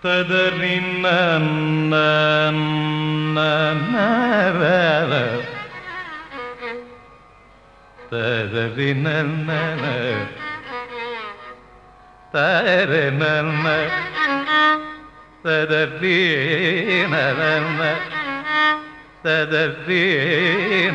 ததறின ததறின தரன ததறின ததறின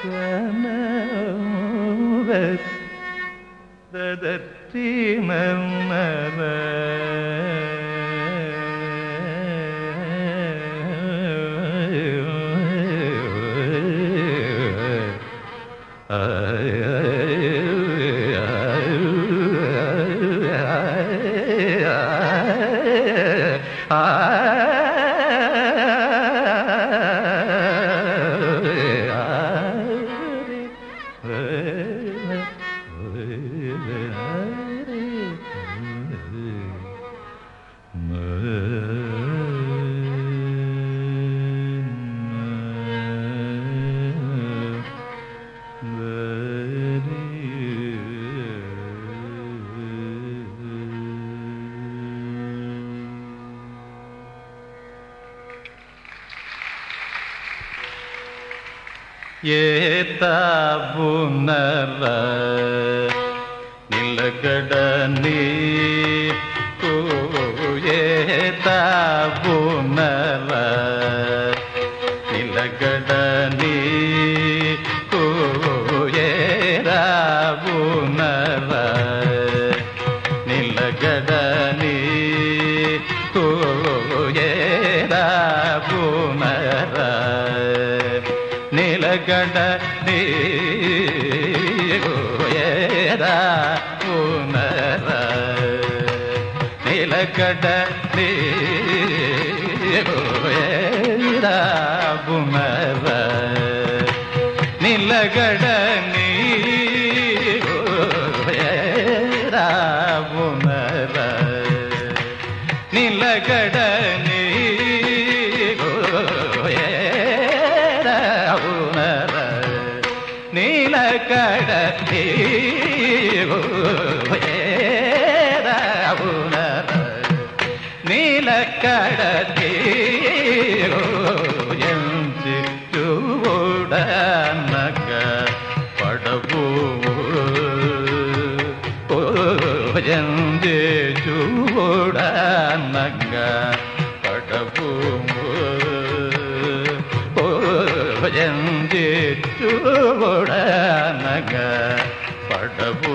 ಏತಾವುನರ ನಿಲಗಡನಿ ಏತಾವುನರ ನಿಲಗಡನಿ ಏರಾವುನರ ನಿಲಗಡನಿ ಏರಾವುನರ நிலகட நீர உணர நிலகட நீர உணர நிலகட நீர உணர நிலகட நீலகடனி நீலகடனி சூடனக படபூ சூடனக படபூ சூடனக படபூ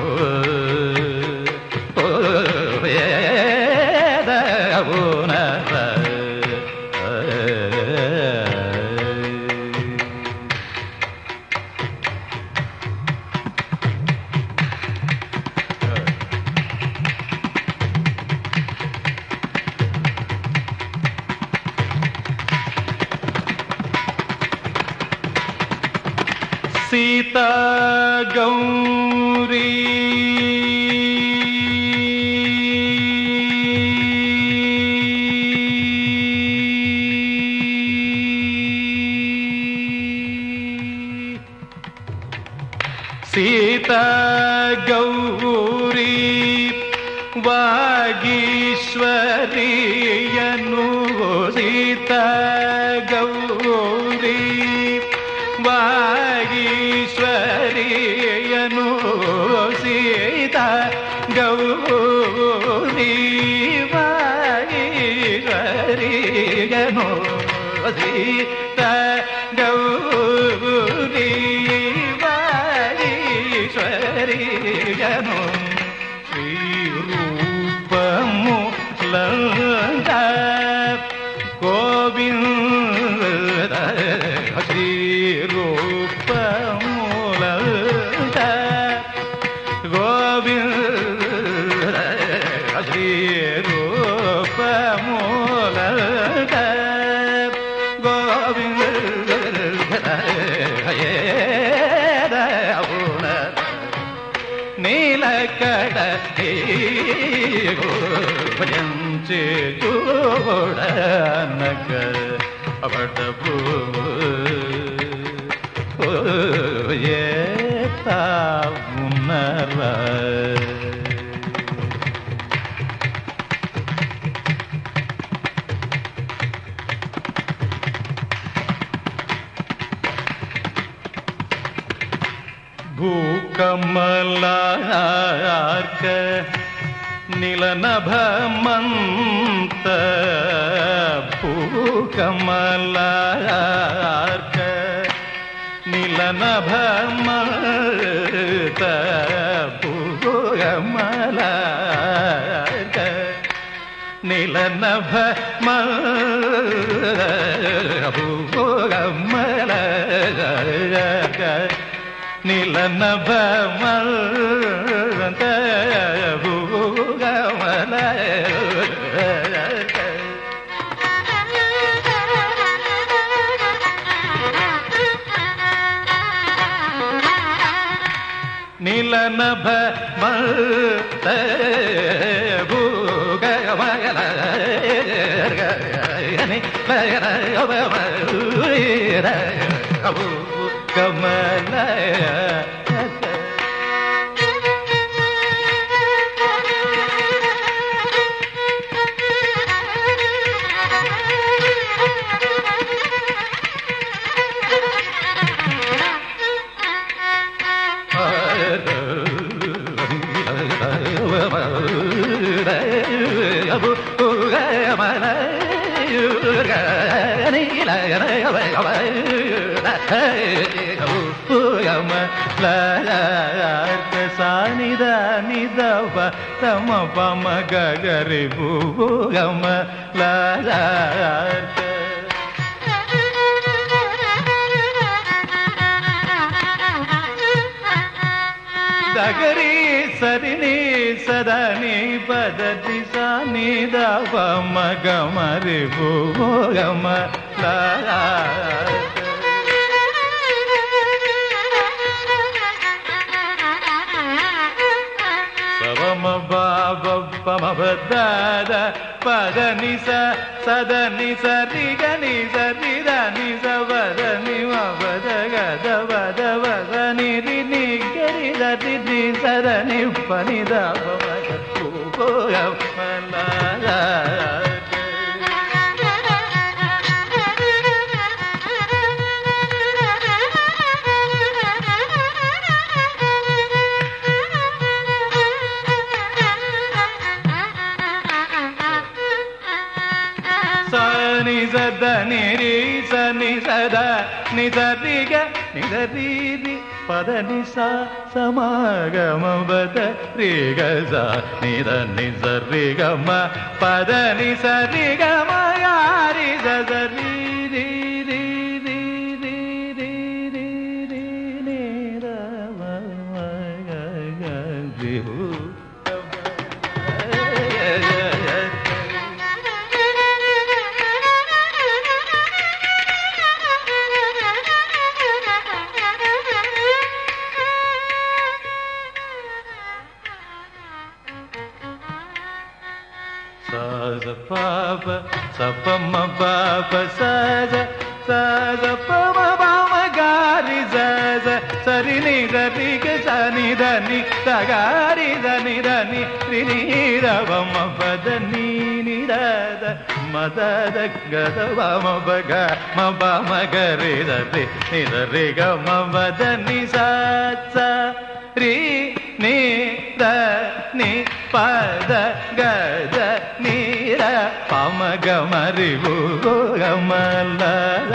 சீதா கௌரி சீதா கௌரி வாகீஸ்வரியனு சீதா கௌரி வாகீஸ்வரியனு சீதா கௌரி வாகீஸ்வரியனு சீதா கௌரி வாகீஸ்வரியனு ஸ்ரீரூபமு லங்க கோவிந்த ஸ்ரீரூபமூலங்க கோவிந்த ஸ்ரீரூபமூலங்க கோவிந்த நீலகடனி சூடனக படபூ ஏதாவுனர பூகமலார்க்க நிலநபமந்த பூகமலார்க்க நில நீலநபமத பூகமல நீலநபமத பூகமல நீலநபமத பூகமல நீலநப மத பூகமல கமல சானித நிதவ தம பம கரி பூகம தகரி சரினி சதனி பததி சானி தவ மகமரி பூகம சவம பாப பமபதாத பதனி சதனி சரிகனி சரிதனி சவதனி மபத கத வத வதனி ரினி கரி ததி சதனி பனித பமக பூகமல சனி சத நிரி சனி சத நிதரிக நிதரீதி பத நிசா சமாகம பத ரிக ச நித நிசரிகம பத நிசரிகம யாரி சரி ரி ரி ரி ரி ரி ரி ரி நிர ம க க ரி Saza papa, sapama papa, saza, saza pama pama gari saza, sarini dariga sani dani, sagari dani dani, rini ravama padani nirada, madada gada vama baga, mabama gari dadi, nidariga mavadani saza, ri ni da ni pada gada nira pamagamari bhugamala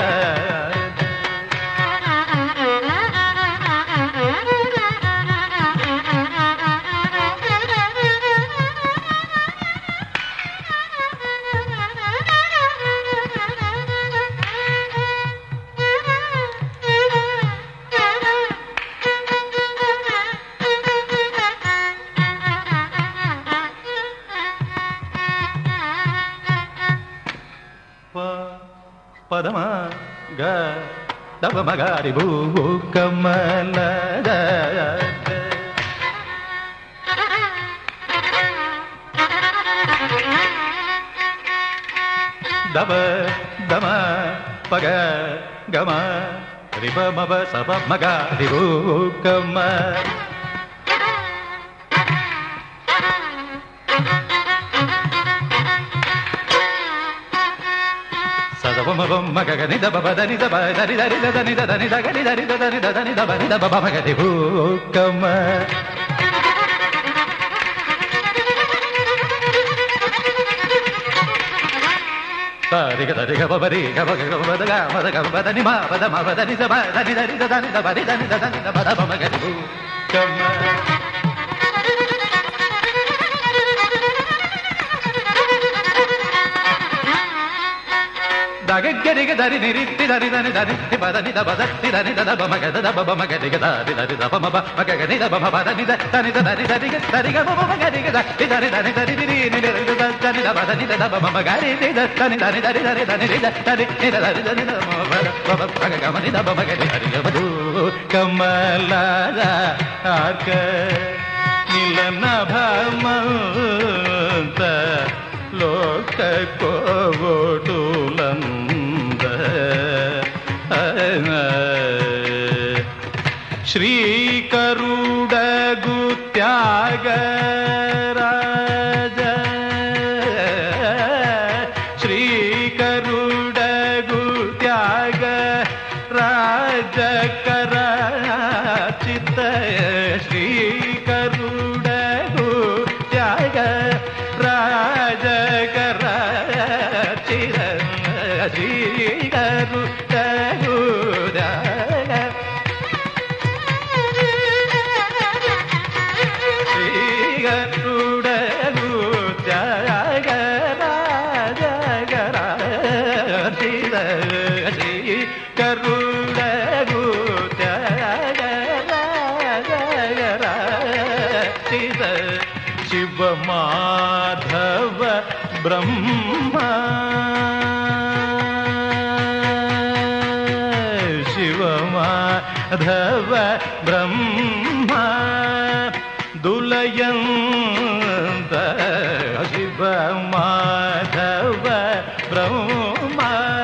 padama ga dava magari bhugamala dava dama paga gama riba maba sabab magari bhugamala magani da baba dani da ba dani dani da dani da dani da gani dani da dani da dani da bani da baba magani bhukama ರಿಗ ರಿಗ ಬರಿ ಗಬ ಗಬ ಬದ ಗ ಮದ ಗಬ ಬದ ನಿ ಮಾ ಬದ ಮ ಬದ ನಿ ದ ಬ ದ ನಿ ದ ರಿ ದ ದ ನಿ ದ ಬ ರಿ ದ ನಿ ದ ದ ನಿ ದ ಬದ ಬ ಮ ಗ ರಿ ಭೂ ಕಮ್ಮ ದಗಗ್ಗರಿಗ ದರಿ ನಿರಿತ್ತಿ ದರಿ ದನಿ ದನಿ ತಿ ಬದ ನಿ ದ ಬದ ತಿ ದನಿ ದ ದ ಬ ಮ ಗ ದ ದ ಬ ಬ ಮ ಗ ರಿ ಗ ದ ರಿ ದ ರಿ ದ ಬ ಮ ಬ ಮ ಗ ಗ ನಿ ದ ಬ ಮ ಬ ದ ನಿ ದ ದ ನಿ ದ ದ ರಿ ದ ರಿ ಗ ದ ರಿ ಗ ಬ ಬ ಮ ಗ ರಿ ಗ ದ ರಿ ದ ರಿ ದ ನಿ ದ ರಿ ರಿ ರಿ ನಿ ದ ರಿ ದ ದ ನಿ ದ ಬ ದ ನಿ ದ ದ ಬ ಮ ಮ ಗ ರಿ ರಿ ದ ದ ನಿ ದ ನಿ ದ ರಿ ದ ರಿ ದ ನಿ ರಿ ದ ದ ರಿ ನಿ ದ ದ ರಿ ದ ನಿ ದ ಮ ಬ ದ ಬ ಬ ಮ ಗ ಗ ಮ ನಿ ದ ಬ ಮ ಗ ರಿ ದ ರಿ ಗ ಬ ದು ಕಮಲದ ಆರ್ಕ ನಿಲನ ಭಮಂತ ಲೋಕ ಕೋಟುಲಂದ ಶ್ರೀಕರುಡಗು ತ್ಯಾಗರಾಜ ಶ್ರೀಕರುಡಗು ತ್ಯಾಗ ರಾಜಕರ ಚಿತ್ತ ಶ್ರೀಕರುಡಗು ತ್ಯಾಗ ರಾಜಕರ ಚಿರ ಶ್ರೀಕರುಡಗು ಶಿವ ಮಾಧವ ಬ್ರಹ್ಮ ಶಿವ ಮಾಧವ ಬ್ರಹ್ಮ ದುಲಯಂತ ಶಿವ ಮಾಧವ ಬ್ರಹ್ಮ